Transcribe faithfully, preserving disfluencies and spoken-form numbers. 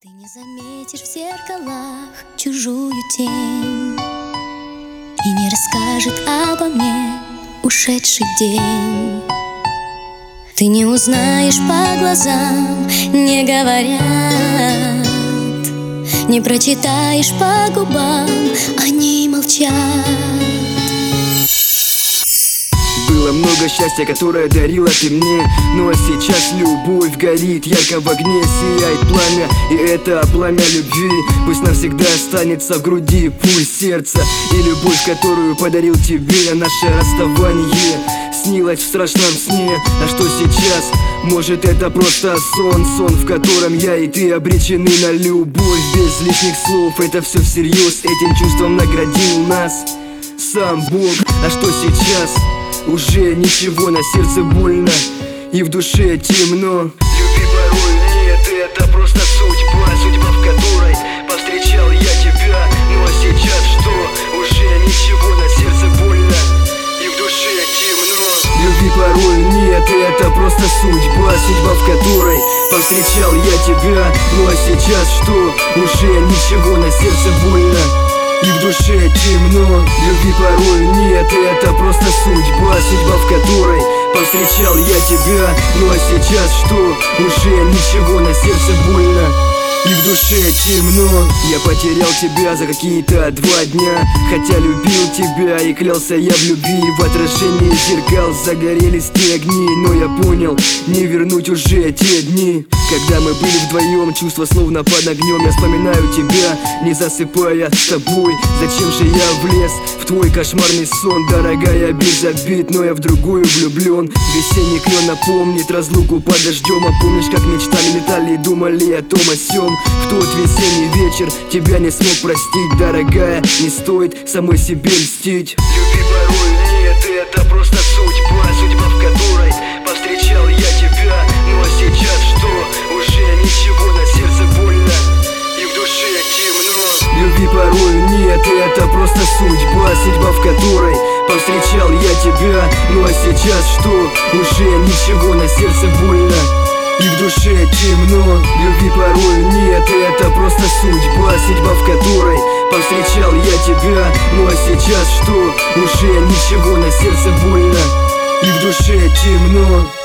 Ты не заметишь в зеркалах чужую тень и не расскажет обо мне ушедший день. Ты не узнаешь по глазам, не говорят, не прочитаешь по губам, они молчат. Было много счастья, которое дарила ты мне, ну а сейчас любовь горит ярко в огне, сияет пламя, и это пламя любви пусть навсегда останется в груди. Пульс сердца и любовь, которую подарил тебе. Наше расставание снилось в страшном сне. А что сейчас? Может, это просто сон, сон, в котором я и ты обречены на любовь без лишних слов. Это все всерьез, этим чувством наградил нас сам Бог. А что сейчас? Уже ничего, на сердце больно и в душе темно. Люби порой, нет, это просто судьба, судьба, в которой повстречал я тебя. Ну а сейчас что? Уже ничего, на сердце больно и в душе темно. Люби порой, нет, это просто судьба, судьба, в которой повстречал я тебя. Ну а сейчас что? Уже ничего, на сердце больно и в душе темно. Люби порой, нет, это просто судьба, судьба, в которой повстречал я тебя. Ну а сейчас что? Уже ничего, на сердце больно и в душе темно. Я потерял тебя за какие-то два дня, хотя любил тебя и клялся я в любви. В отражении зеркал загорелись те огни, но я понял, не вернуть уже те дни, когда мы были вдвоем, чувства словно под огнем. Я вспоминаю тебя, не засыпая с тобой. Зачем же я влез в твой кошмарный сон, дорогая, без обид, но я в другую влюблен. Весенний клен напомнит разлуку под дождем. А помнишь, как мечтали, летали и думали о том о сём? В тот весенний вечер тебя не смог простить, дорогая, не стоит самой себе льстить. Люби порой, нет, это просто судьба, судьба, в которой повстречал я тебя. Ну а сейчас что? Уже ничего, на сердце больно и в душе темно. Люби порой, нет, это просто судьба, судьба, в которой повстречал я тебя. Ну а сейчас что? Уже ничего, на сердце больно и в душе темно. Люби порой, нет, это просто судьба, судьба, в которой повстречал я тебя. Ну а сейчас что? Уже ничего, на сердце больно и в душе темно.